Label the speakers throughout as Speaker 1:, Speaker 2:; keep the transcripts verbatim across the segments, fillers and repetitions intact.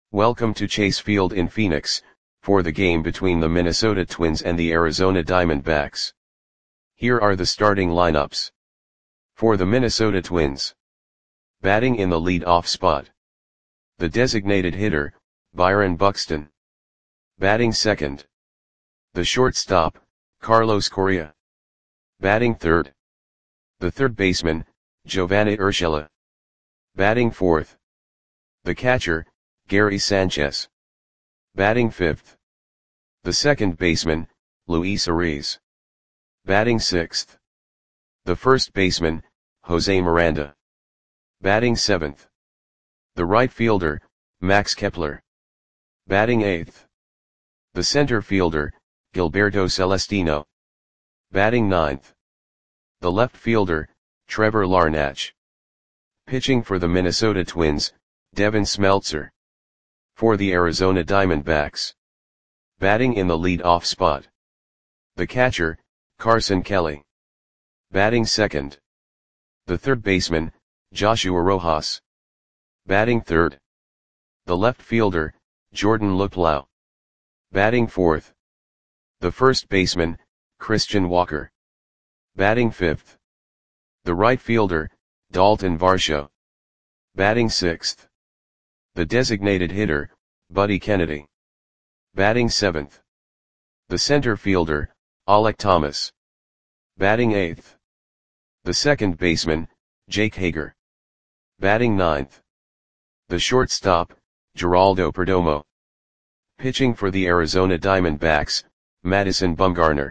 Speaker 1: Welcome to Chase Field in Phoenix, for the game between the Minnesota Twins and the Arizona Diamondbacks. Here are the starting lineups. For the Minnesota Twins. Batting in the lead-off spot. The designated hitter, Byron Buxton. Batting second. The shortstop, Carlos Correa. Batting third. The third baseman, Giovanny Urshela. Batting fourth. The catcher, Gary Sanchez. Batting fifth. The second baseman, Luis Arraez. Batting sixth. The first baseman, Jose Miranda. Batting seventh. The right fielder, Max Kepler. Batting eighth. The center fielder, Gilberto Celestino. Batting ninth. The left fielder, Trevor Larnach. Pitching for the Minnesota Twins, Devin Smeltzer. For the Arizona Diamondbacks. Batting in the lead-off spot. The catcher, Carson Kelly. Batting second. The third baseman, Joshua Rojas. Batting third. The left fielder, Jordan Luplow. Batting fourth. The first baseman, Christian Walker. Batting fifth. The right fielder, Dalton Varsho. Batting sixth. The designated hitter, Buddy Kennedy. Batting seventh. The center fielder, Alek Thomas. Batting eighth. The second baseman, Jake Hager. Batting ninth. The shortstop, Geraldo Perdomo. Pitching for the Arizona Diamondbacks, Madison Bumgarner.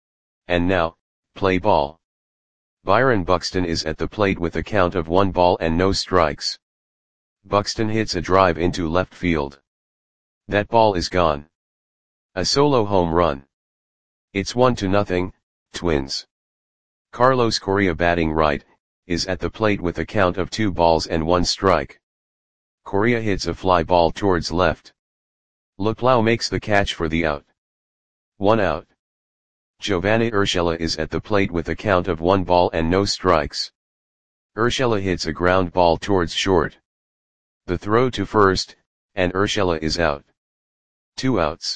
Speaker 1: And now, play ball. Byron Buxton is at the plate with a count of one ball and no strikes. Buxton hits a drive into left field. That ball is gone. A solo home run. It's one to nothing, Twins. Carlos Correa, batting right, is at the plate with a count of two balls and one strike. Correa hits a fly ball towards left. Luplow makes the catch for the out. One out. Giovanny Urshela is at the plate with a count of one ball and no strikes. Urshela hits a ground ball towards short. The throw to first, and Urshela is out. Two outs.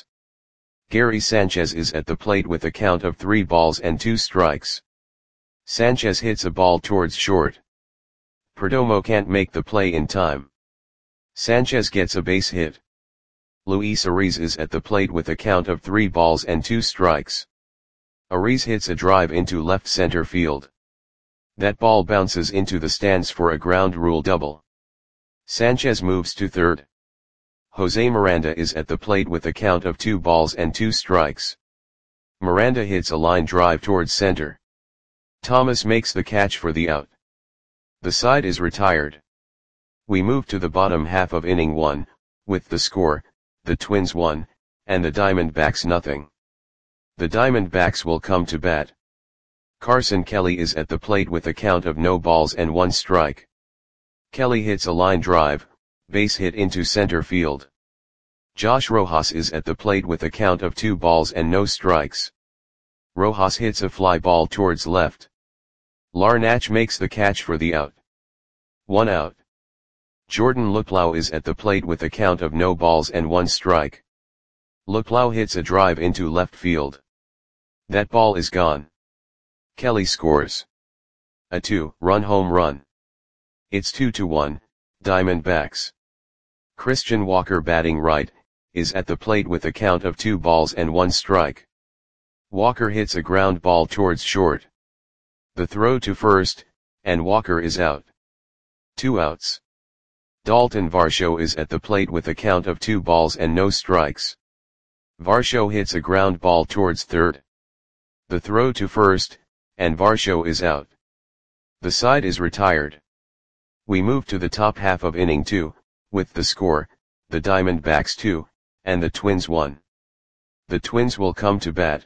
Speaker 1: Gary Sanchez is at the plate with a count of three balls and two strikes. Sanchez hits a ball towards short. Perdomo can't make the play in time. Sanchez gets a base hit. Luis Arraez is at the plate with a count of three balls and two strikes. Arraez hits a drive into left center field. That ball bounces into the stands for a ground rule double. Sanchez moves to third. Jose Miranda is at the plate with a count of two balls and two strikes. Miranda hits a line drive towards center. Thomas makes the catch for the out. The side is retired. We move to the bottom half of inning one, with the score, the Twins one, and the Diamondbacks nothing. The Diamondbacks will come to bat. Carson Kelly is at the plate with a count of no balls and one strike. Kelly hits a line drive, base hit into center field. Josh Rojas is at the plate with a count of two balls and no strikes. Rojas hits a fly ball towards left. Larnach makes the catch for the out. One out. Jordan Luplow is at the plate with a count of no balls and one strike. Luplow hits a drive into left field. That ball is gone. Kelly scores a two-run home run. It's two to one, Diamondbacks. Christian Walker, batting right, is at the plate with a count of two balls and one strike. Walker hits a ground ball towards short. The throw to first, and Walker is out. Two outs. Dalton Varsho is at the plate with a count of two balls and no strikes. Varsho hits a ground ball towards third. The throw to first, and Varsho is out. The side is retired. We move to the top half of inning two, with the score, the Diamondbacks two, and the Twins one. The Twins will come to bat.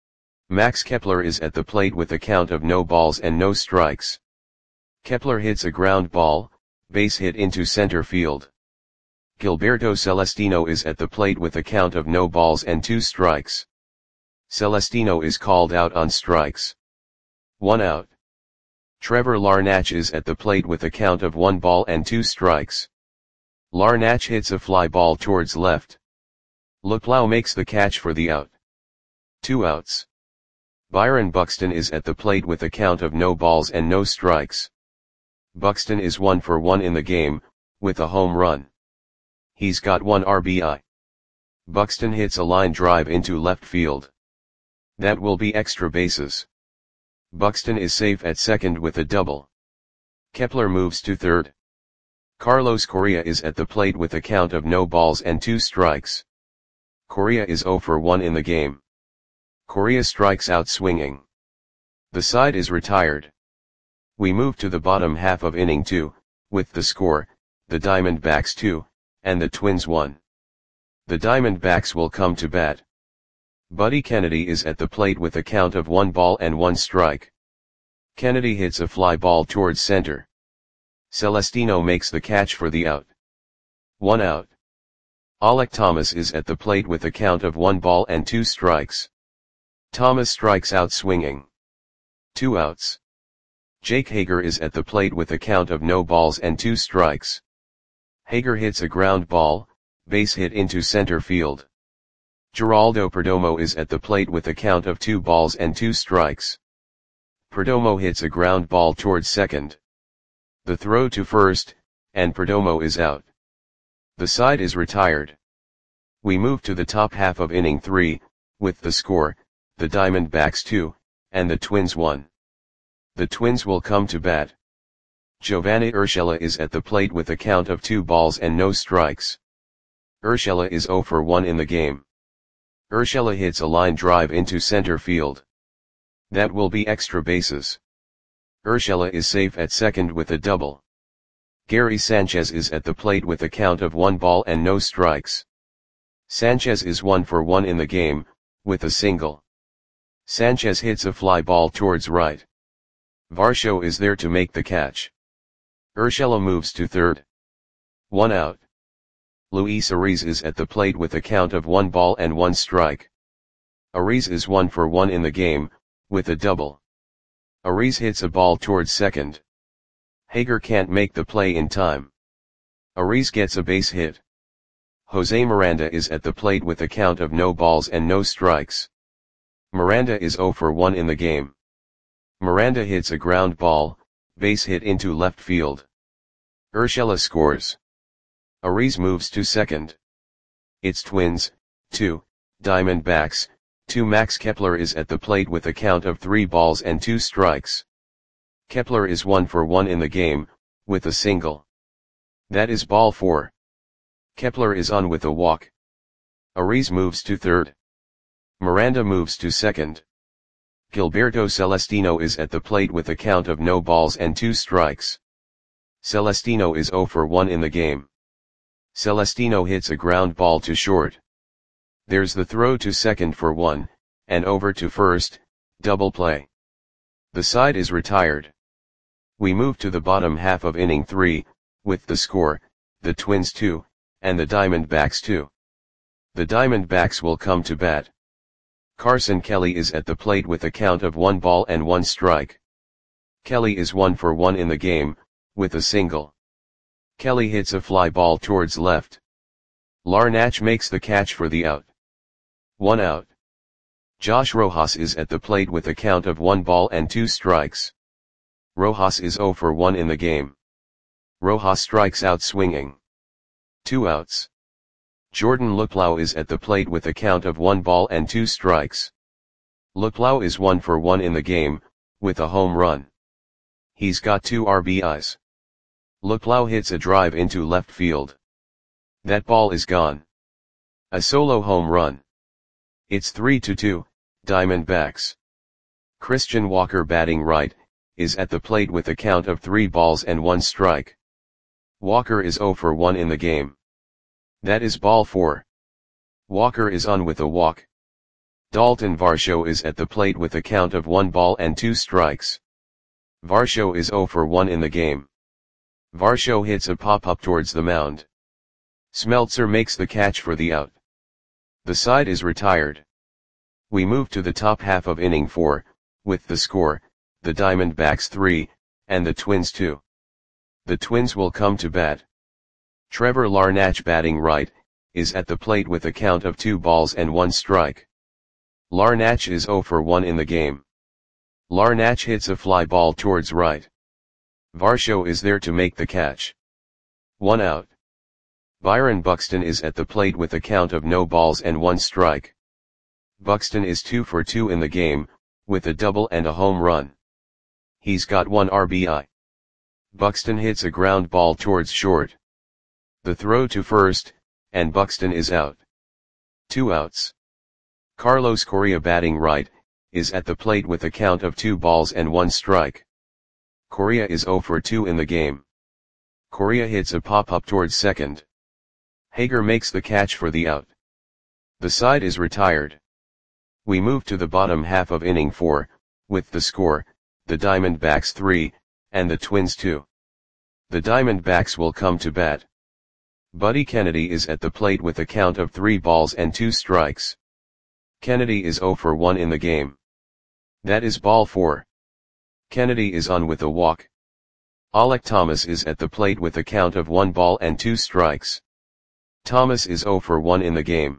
Speaker 1: Max Kepler is at the plate with a count of no balls and no strikes. Kepler hits a ground ball, base hit into center field. Gilberto Celestino is at the plate with a count of no balls and two strikes. Celestino is called out on strikes. One out. Trevor Larnach is at the plate with a count of one ball and two strikes. Larnach hits a fly ball towards left. Luplow makes the catch for the out. Two outs. Byron Buxton is at the plate with a count of no balls and no strikes. Buxton is one for one in the game, with a home run. He's got one R B I. Buxton hits a line drive into left field. That will be extra bases. Buxton is safe at second with a double. Kepler moves to third. Carlos Correa is at the plate with a count of no balls and two strikes. Correa is zero for one in the game. Correa strikes out swinging. The side is retired. We move to the bottom half of inning two, with the score, the Diamondbacks two, and the Twins one. The Diamondbacks will come to bat. Buddy Kennedy is at the plate with a count of one ball and one strike. Kennedy hits a fly ball towards center. Celestino makes the catch for the out. One out. Alek Thomas is at the plate with a count of one ball and two strikes. Thomas strikes out swinging. Two outs. Jake Hager is at the plate with a count of no balls and two strikes. Hager hits a ground ball, base hit into center field. Geraldo Perdomo is at the plate with a count of two balls and two strikes. Perdomo hits a ground ball towards second. The throw to first, and Perdomo is out. The side is retired. We move to the top half of inning three, with the score, the Diamondbacks two, and the Twins one. The Twins will come to bat. Giovanni Urshela is at the plate with a count of two balls and no strikes. Urshela is zero for one in the game. Urshela hits a line drive into center field. That will be extra bases. Urshela is safe at second with a double. Gary Sanchez is at the plate with a count of one ball and no strikes. Sanchez is one for one in the game, with a single. Sanchez hits a fly ball towards right. Varsho is there to make the catch. Urshela moves to third. One out. Luis Ariz is at the plate with a count of one ball and one strike. Ariz is one for one in the game, with a double. Ariz hits a ball towards second. Hager can't make the play in time. Ariz gets a base hit. Jose Miranda is at the plate with a count of no balls and no strikes. Miranda is zero for one in the game. Miranda hits a ground ball, base hit into left field. Urshela scores. Ariz moves to second. It's Twins, two, Diamondbacks, two. Max Kepler is at the plate with a count of three balls and two strikes. Kepler is one for one in the game, with a single. That is ball four. Kepler is on with a walk. Ariz moves to third. Miranda moves to second. Gilberto Celestino is at the plate with a count of no balls and two strikes. Celestino is zero for one in the game. Celestino hits a ground ball to short. There's the throw to second for one, and over to first, double play. The side is retired. We move to the bottom half of inning three, with the score, the Twins two, and the Diamondbacks two. The Diamondbacks will come to bat. Carson Kelly is at the plate with a count of one ball and one strike. Kelly is one for one in the game, with a single. Kelly hits a fly ball towards left. Larnach makes the catch for the out. One out. Josh Rojas is at the plate with a count of one ball and two strikes. Rojas is zero for one in the game. Rojas strikes out swinging. Two outs. Jordan Luplow is at the plate with a count of one ball and two strikes. Luplow is one for one in the game, with a home run. He's got two R B Is. Luplow hits a drive into left field. That ball is gone. A solo home run. It's three to two, Diamondbacks. Christian Walker, batting right, is at the plate with a count of three balls and one strike. Walker is zero for one in the game. That is ball four. Walker is on with a walk. Dalton Varsho is at the plate with a count of one ball and two strikes. Varsho is zero for one in the game. Varsho hits a pop-up towards the mound. Smeltzer makes the catch for the out. The side is retired. We move to the top half of inning four, with the score, the Diamondbacks three, and the Twins two. The Twins will come to bat. Trevor Larnach batting right, is at the plate with a count of two balls and one strike. Larnach is zero for one in the game. Larnach hits a fly ball towards right. Varsho is there to make the catch. One out. Byron Buxton is at the plate with a count of no balls and one strike. Buxton is two for two in the game, with a double and a home run. He's got one R B I. Buxton hits a ground ball towards short. The throw to first, and Buxton is out. Two outs. Carlos Correa batting right, is at the plate with a count of two balls and one strike. Correa is zero for two in the game. Correa hits a pop-up towards second. Hager makes the catch for the out. The side is retired. We move to the bottom half of inning four, with the score, the Diamondbacks three, and the Twins two. The Diamondbacks will come to bat. Buddy Kennedy is at the plate with a count of three balls and two strikes. Kennedy is zero for one in the game. That is ball four. Kennedy is on with a walk. Alek Thomas is at the plate with a count of one ball and two strikes. Thomas is zero for one in the game.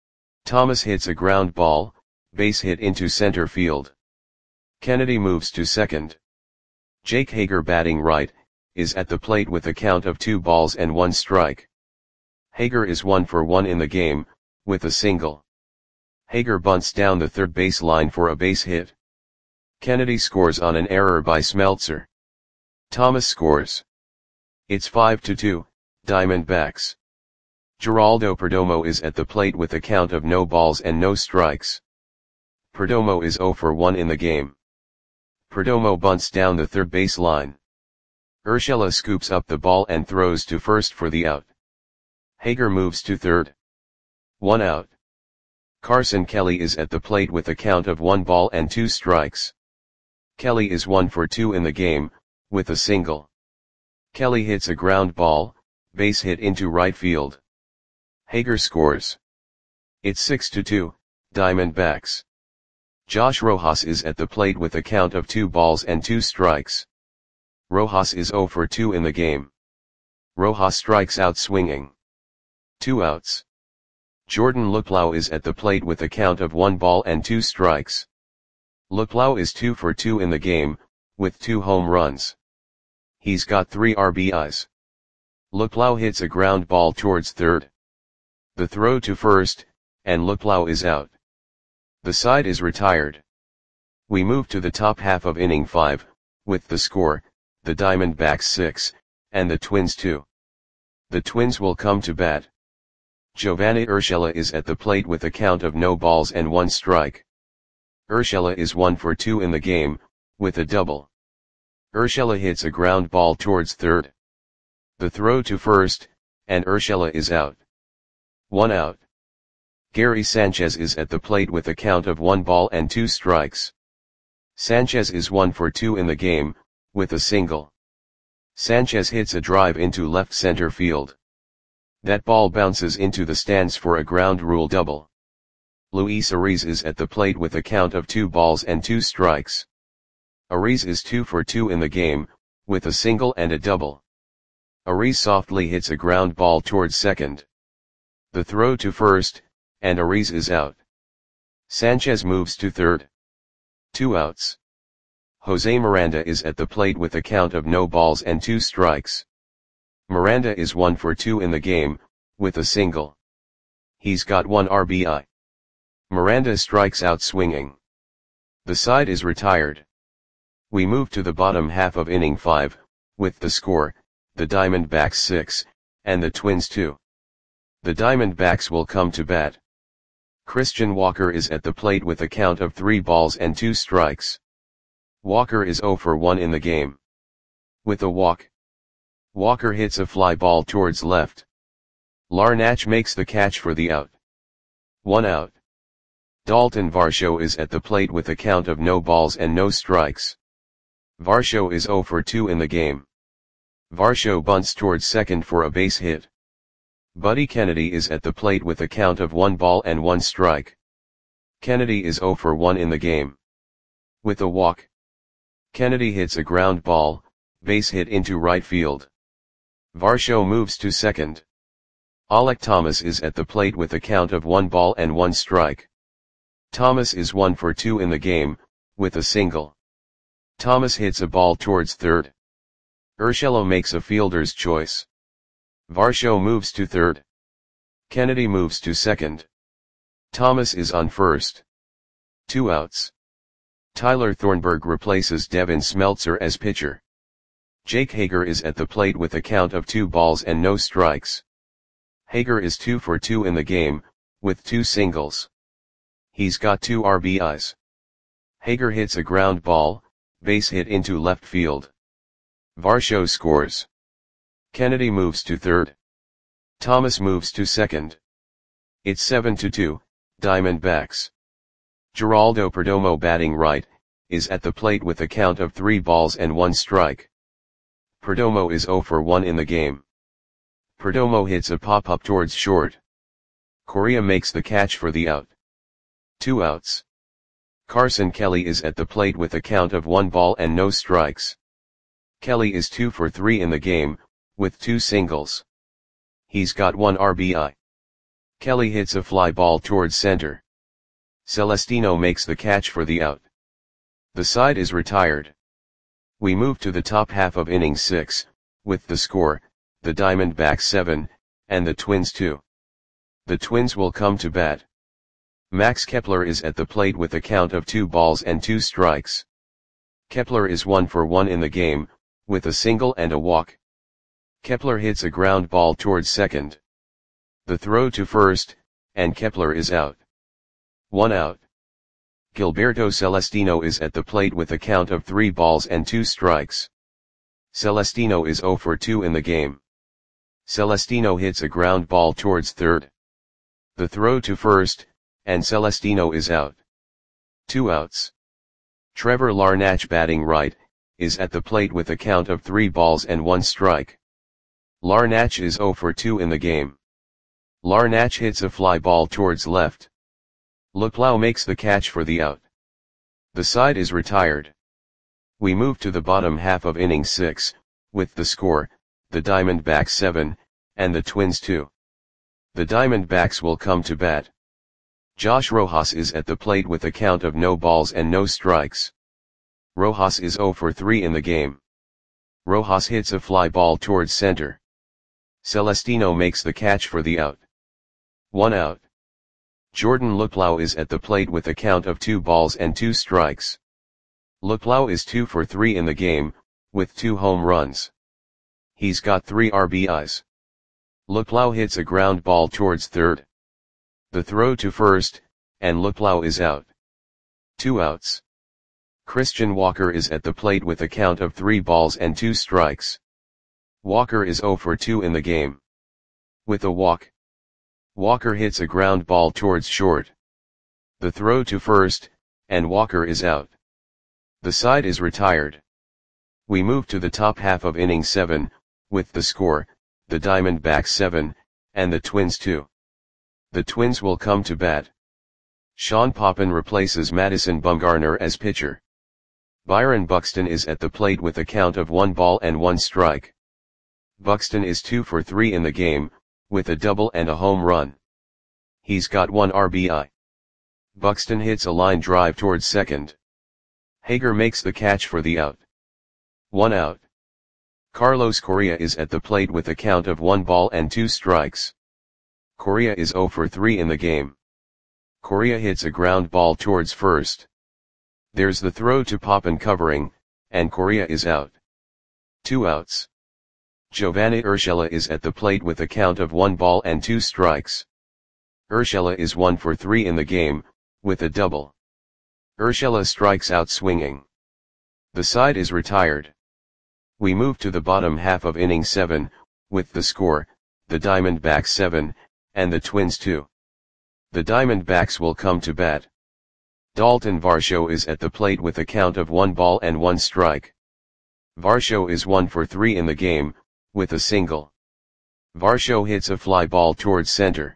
Speaker 1: Thomas hits a ground ball, base hit into center field. Kennedy moves to second. Jake Hager batting right, is at the plate with a count of two balls and one strike. Hager is one for one in the game, with a single. Hager bunts down the third base line for a base hit. Kennedy scores on an error by Smeltzer. Thomas scores. It's five to two, Diamondbacks. Geraldo Perdomo is at the plate with a count of no balls and no strikes. Perdomo is zero for one in the game. Perdomo bunts down the third base line. Urshela scoops up the ball and throws to first for the out. Hager moves to third. One out. Carson Kelly is at the plate with a count of one ball and two strikes. Kelly is one for two in the game, with a single. Kelly hits a ground ball, base hit into right field. Hager scores. It's six to two, Diamondbacks. Josh Rojas is at the plate with a count of two balls and two strikes. Rojas is zero for two in the game. Rojas strikes out swinging. Two outs. Jordan Luplow is at the plate with a count of one ball and two strikes. Luplow is two for two in the game, with two home runs. He's got three R B Is. Luplow hits a ground ball towards third. The throw to first, and Luplow is out. The side is retired. We move to the top half of inning five, with the score, the Diamondbacks six, and the Twins two. The Twins will come to bat. Giovanni Urshela is at the plate with a count of no balls and one strike. Urshela is one for two in the game, with a double. Urshela hits a ground ball towards third. The throw to first, and Urshela is out. One out. Gary Sanchez is at the plate with a count of one ball and two strikes. Sanchez is one for two in the game, with a single. Sanchez hits a drive into left center field. That ball bounces into the stands for a ground rule double. Luis Ariz is at the plate with a count of two balls and two strikes. Ariz is two for two in the game, with a single and a double. Ariz softly hits a ground ball towards second. The throw to first, and Ariz is out. Sanchez moves to third. Two outs. Jose Miranda is at the plate with a count of no balls and two strikes. Miranda is one for two in the game, with a single. He's got one R B I. Miranda strikes out swinging. The side is retired. We move to the bottom half of inning five, with the score, the Diamondbacks six, and the Twins two. The Diamondbacks will come to bat. Christian Walker is at the plate with a count of three balls and two strikes. Walker is zero for one in the game. With a walk. Walker hits a fly ball towards left. Larnach makes the catch for the out. One out. Dalton Varsho is at the plate with a count of no balls and no strikes. Varsho is zero for two in the game. Varsho bunts towards second for a base hit. Buddy Kennedy is at the plate with a count of one ball and one strike. Kennedy is zero for one in the game. With a walk. Kennedy hits a ground ball, base hit into right field. Varsho moves to second. Alec Thomas is at the plate with a count of one ball and one strike. Thomas is one for two in the game, with a single. Thomas hits a ball towards third. Urshela makes a fielder's choice. Varsho moves to third. Kennedy moves to second. Thomas is on first. Two outs. Tyler Thornburg replaces Devin Smeltzer as pitcher. Jake Hager is at the plate with a count of two balls and no strikes. Hager is two for two in the game, with two singles. He's got two R B Is. Hager hits a ground ball, base hit into left field. Varsho scores. Kennedy moves to third. Thomas moves to second. It's seven to two, Diamondbacks. Geraldo Perdomo, batting right, is at the plate with a count of three balls and one strike. Perdomo is zero for one in the game. Perdomo hits a pop-up towards short. Correa makes the catch for the out. Two outs. Carson Kelly is at the plate with a count of one ball and no strikes. Kelly is two for three in the game, with two singles. He's got one R B I. Kelly hits a fly ball towards center. Celestino makes the catch for the out. The side is retired. We move to the top half of inning six, with the score, the Diamondbacks seven, and the Twins two. The Twins will come to bat. Max Kepler is at the plate with a count of two balls and two strikes. Kepler is one for one in the game, with a single and a walk. Kepler hits a ground ball towards second. The throw to first, and Kepler is out. One out. Gilberto Celestino is at the plate with a count of three balls and two strikes. Celestino is zero for two in the game. Celestino hits a ground ball towards third. The throw to first, and Celestino is out. Two outs. Trevor Larnach, batting right, is at the plate with a count of three balls and one strike. Larnach is zero for two in the game. Larnach hits a fly ball towards left. Luplow makes the catch for the out. The side is retired. We move to the bottom half of inning six, with the score, the Diamondbacks seven, and the Twins two. The Diamondbacks will come to bat. Josh Rojas is at the plate with a count of no balls and no strikes. Rojas is zero for three in the game. Rojas hits a fly ball towards center. Celestino makes the catch for the out. One out. Jordan Luplow is at the plate with a count of two balls and two strikes. Luplow is two for three in the game, with two home runs. He's got three R B Is. Luplow hits a ground ball towards third. The throw to first, and Luplow is out. Two outs. Christian Walker is at the plate with a count of three balls and two strikes. Walker is zero for two in the game. With a walk. Walker hits a ground ball towards short. The throw to first, and Walker is out. The side is retired. We move to the top half of inning seven, with the score, the Diamondbacks seven, and the Twins two. The Twins will come to bat. Sean Poppen replaces Madison Bumgarner as pitcher. Byron Buxton is at the plate with a count of one ball and one strike. Buxton is two for three in the game, with a double and a home run. He's got one R B I. Buxton hits a line drive towards second. Hager makes the catch for the out. One out. Carlos Correa is at the plate with a count of one ball and two strikes. Correa is zero for three in the game. Correa hits a ground ball towards first. There's the throw to Poppen covering, and Correa is out. Two outs. Giovanni Urshela is at the plate with a count of one ball and two strikes. Urshela is one for three in the game, with a double. Urshela strikes out swinging. The side is retired. We move to the bottom half of inning seven, with the score, the Diamondbacks seven, and the Twins two. The Diamondbacks will come to bat. Dalton Varsho is at the plate with a count of one ball and one strike. Varsho is one for three in the game, with a single. Varsho hits a fly ball towards center.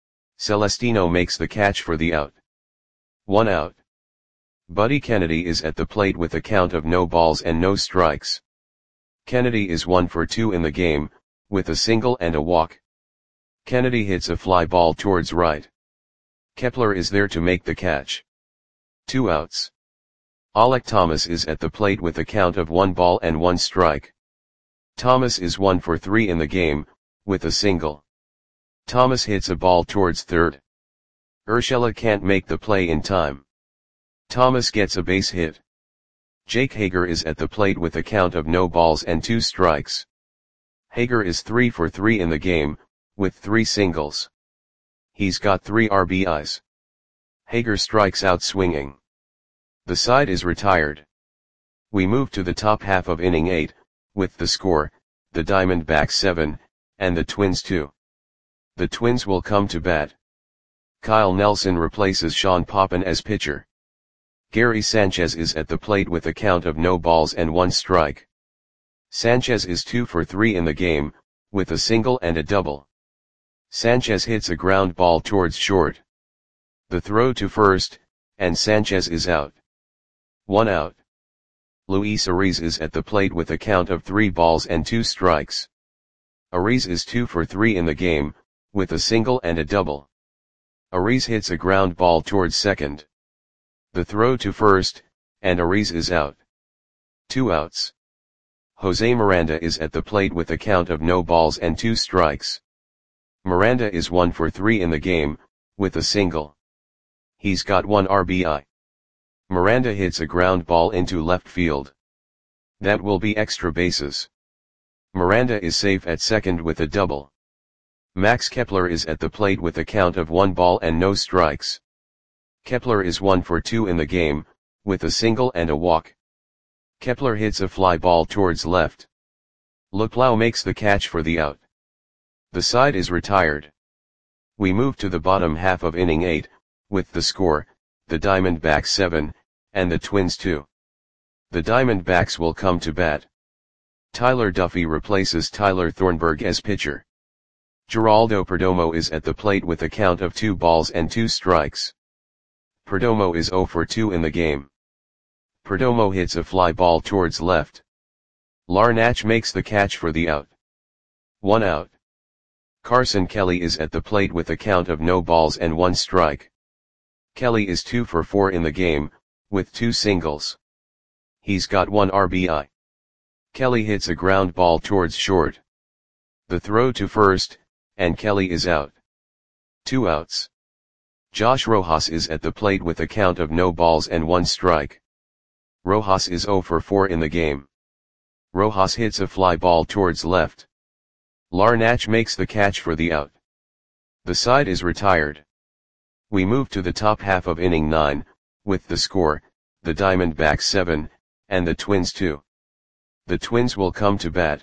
Speaker 1: Celestino makes the catch for the out. One out. Buddy Kennedy is at the plate with a count of no balls and no strikes. Kennedy is one for two in the game, with a single and a walk. Kennedy hits a fly ball towards right. Kepler is there to make the catch. Two outs. Alec Thomas is at the plate with a count of one ball and one strike. Thomas is one for three in the game, with a single. Thomas hits a ball towards third. Urshela can't make the play in time. Thomas gets a base hit. Jake Hager is at the plate with a count of no balls and two strikes. Hager is three for three in the game, with three singles. He's got three R B Is. Hager strikes out swinging. The side is retired. We move to the top half of inning eight, with the score, the Diamondbacks seven, and the Twins two. The Twins will come to bat. Kyle Nelson replaces Sean Poppen as pitcher. Gary Sanchez is at the plate with a count of no balls and one strike. Sanchez is two for three in the game, with a single and a double. Sanchez hits a ground ball towards short. The throw to first, and Sanchez is out. One out. Luis Ariz is at the plate with a count of three balls and two strikes. Ariz is two for three in the game, with a single and a double. Ariz hits a ground ball towards second. The throw to first, and Ariz is out. Two outs. Jose Miranda is at the plate with a count of no balls and two strikes. Miranda is one for three in the game, with a single. He's got one R B I. Miranda hits a ground ball into left field. That will be extra bases. Miranda is safe at second with a double. Max Kepler is at the plate with a count of one ball and no strikes. Kepler is one for two in the game, with a single and a walk. Kepler hits a fly ball towards left. Luplow makes the catch for the out. The side is retired. We move to the bottom half of inning eight, with the score, the Diamondbacks seven, and the Twins two. The Diamondbacks will come to bat. Tyler Duffy replaces Tyler Thornburg as pitcher. Geraldo Perdomo is at the plate with a count of two balls and two strikes. Perdomo is zero for two in the game. Perdomo hits a fly ball towards left. Larnach makes the catch for the out. One out. Carson Kelly is at the plate with a count of no balls and one strike. Kelly is two for four in the game, with two singles. He's got one R B I. Kelly hits a ground ball towards short. The throw to first, and Kelly is out. Two outs. Josh Rojas is at the plate with a count of no balls and one strike. Rojas is zero for four in the game. Rojas hits a fly ball towards left. Larnach makes the catch for the out. The side is retired. We move to the top half of inning nine, with the score, the Diamondbacks seven, and the Twins two. The Twins will come to bat.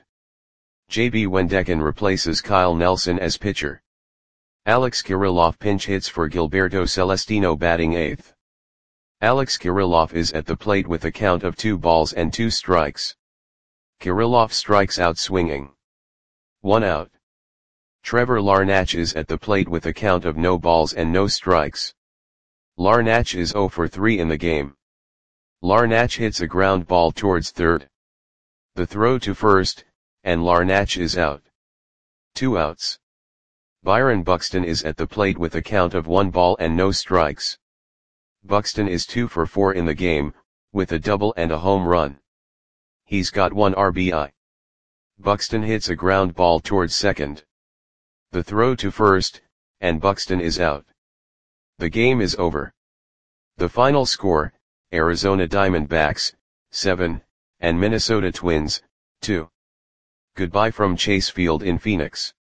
Speaker 1: J B Wendekin replaces Kyle Nelson as pitcher. Alex Kirilloff pinch hits for Gilberto Celestino batting eighth. Alex Kirilloff is at the plate with a count of two balls and two strikes. Kirilloff strikes out swinging. One out. Trevor Larnach is at the plate with a count of no balls and no strikes. Larnach is zero for three in the game. Larnach hits a ground ball towards third. The throw to first, and Larnach is out. Two outs. Byron Buxton is at the plate with a count of one ball and no strikes. Buxton is two for four in the game, with a double and a home run. He's got one R B I. Buxton hits a ground ball towards second. The throw to first, and Buxton is out. The game is over. The final score, Arizona Diamondbacks, seven, and Minnesota Twins, two. Goodbye from Chase Field in Phoenix.